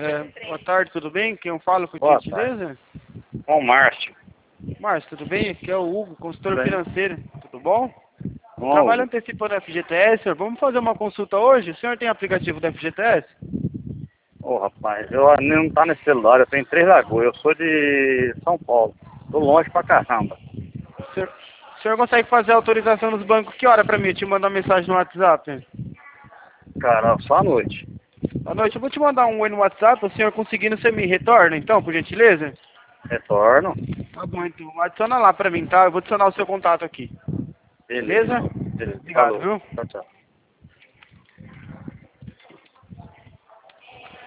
Boa tarde, tudo bem? Quem eu falo, por Boa gentileza? Com o Márcio. Márcio, tudo bem? Aqui é o Hugo, consultor Tudo bem. financeiro. Tudo bom? Bom, Trabalho antecipando o FGTS, senhor. Vamos fazer uma consulta hoje? O senhor tem aplicativo do FGTS? rapaz, eu não tá nesse celular, eu tô em Três Lagoas, eu sou de São Paulo. Tô longe pra caramba. O senhor consegue fazer a autorização nos bancos? Que hora pra mim? Eu te mandar uma mensagem no WhatsApp? Cara, só à noite. À noite eu vou te mandar um oi no WhatsApp. O senhor conseguindo, você me retorna, então, por gentileza? Retorno. Tá bom, então. Adiciona lá pra mim, tá? Eu vou adicionar o seu contato aqui. Beleza. Beleza? Beleza. Obrigado, Falou. viu? Tchau, tchau.